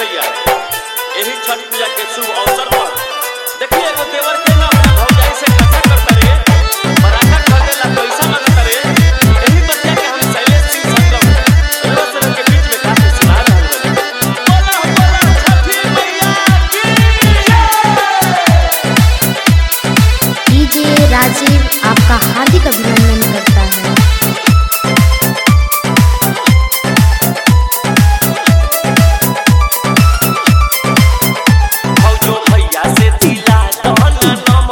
भैया यही छठ पूजा के शुभ अवसर पर देखिए एगो देवर के ना अपना भौजाई से खर्चा करता रे बराका खरीदेला पैसा मांगता रे यही बच्चा के हम शैलेश सिंह संगम रोज के बीच में काफी सुना रहल बानी। बोला छठी मैया की डीजे राजीव आपका हार्दिक अभिनंदन करता है। भौजो भैया से दिला दहना नम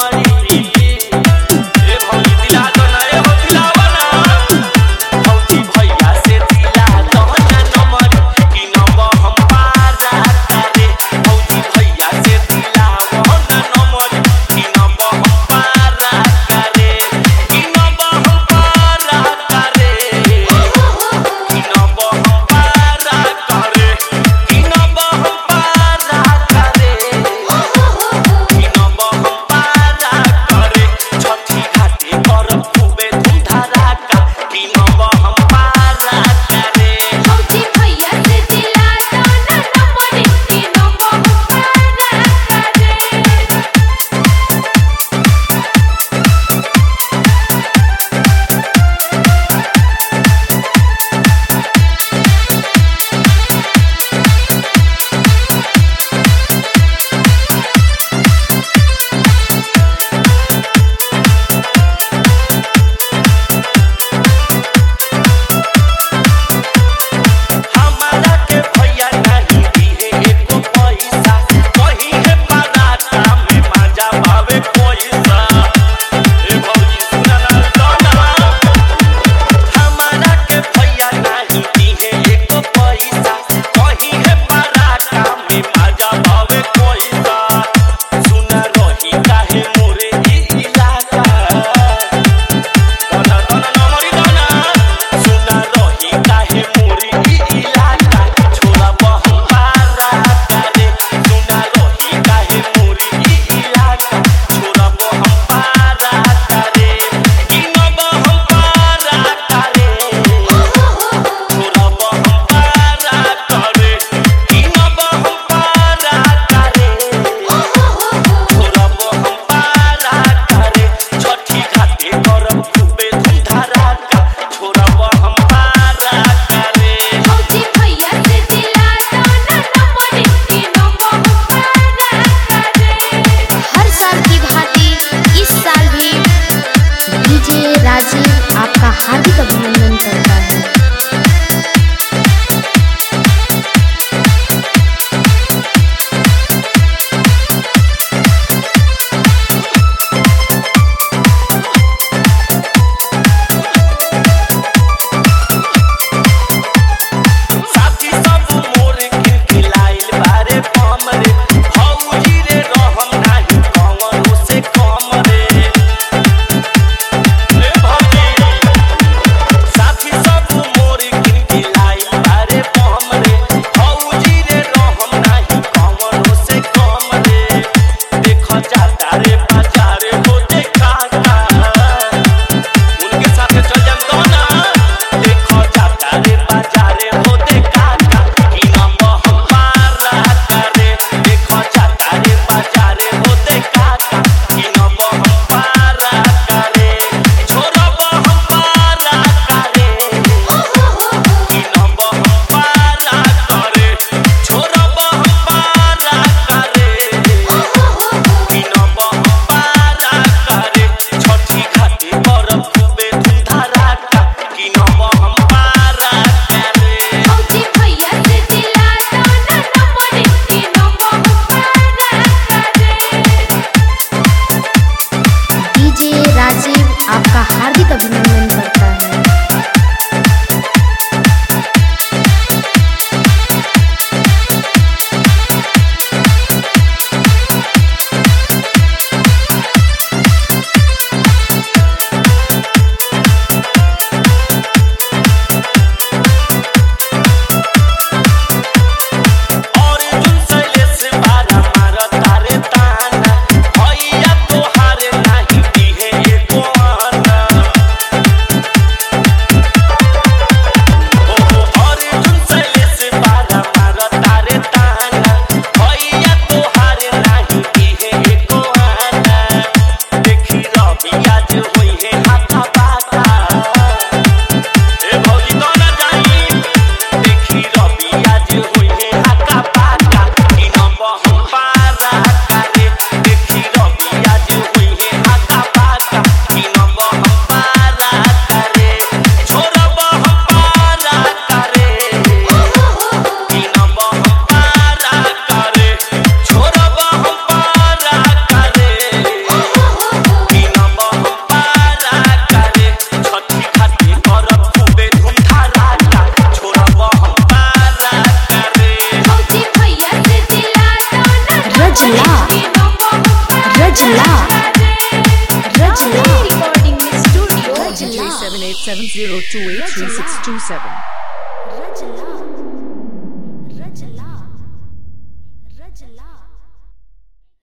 Rajla Rajla recording studio Rajla J7870283627 Rajla